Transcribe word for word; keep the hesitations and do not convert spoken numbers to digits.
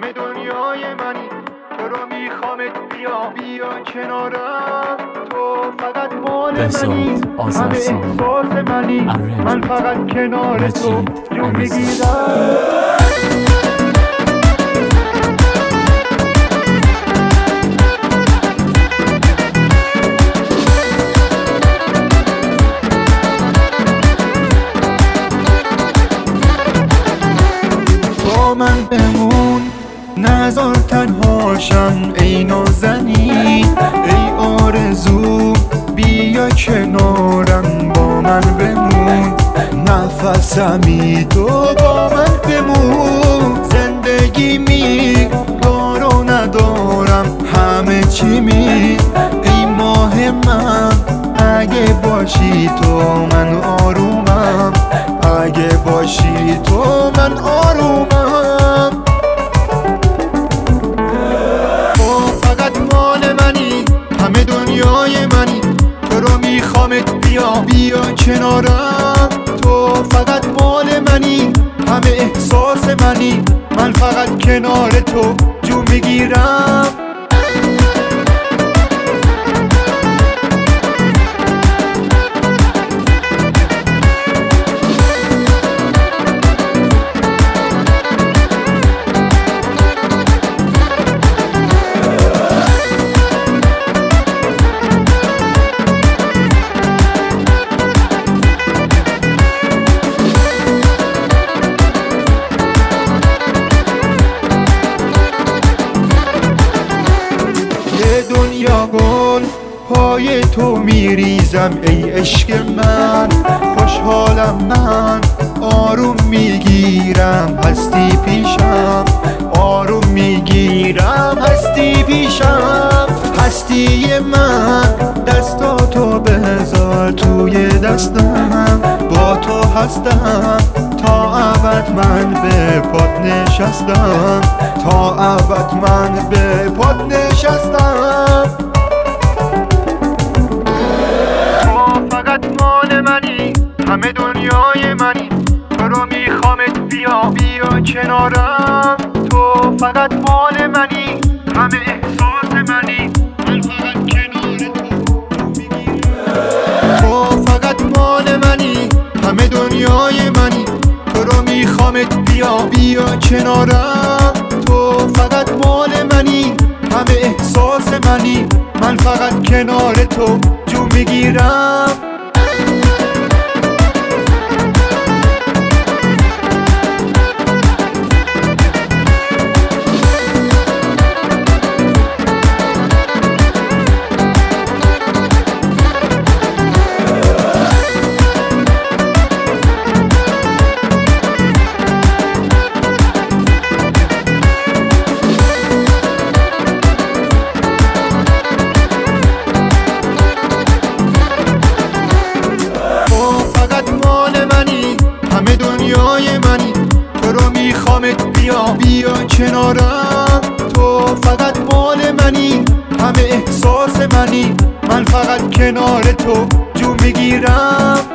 همه دنیای منی، تو رو میخوامت، بیا بیا کنارم. تو فقط مال منی، همه احساس منی، من فقط کنار تو جون میگیرم. من بمون، نذار تنهاشم ای نازنین، ای آرزو بیا کنارم، با من بمون، نفسمی تو با من بمون. زندگی می دارو ندارم همه چی می، ای ماه من اگه باشی تو من آرومم، اگه باشی تو من آرومم. تو فقط مال منی، همه دنیای منی، تو رو میخوامت، بیا بیا کنارم. تو فقط مال منی، همه احساس منی، من فقط کنار تو جون میگیرم. دنیا گل پای تو میریزم ای عشق من، خوشحالم من، آروم میگیرم هستی پیشم، آروم میگیرم هستی پیشم. هستی من دستاتو بذار توی دستم، با تو هستم تا ابد، من به پات نشستم، تا ابد من به پات نشستم. تو فقط مال منی، همه دنیای منی، تو رو میخوامت، بیا بیا کنارم. تو فقط مال منی، همه احساس منی، من فقط کنار تو میگیرم. تو فقط مال منی، همه دنیای منی، تو رو میخوامت، بیا بیا کنارم. تو فقط مال منی، همه احساس منی، من فقط کنار تو جون میگیرم. همه دنیای منی، تو رو میخوامت، بیا بیا کنارم. تو فقط مال منی، همه احساس منی، من فقط کنار تو جون میگیرم.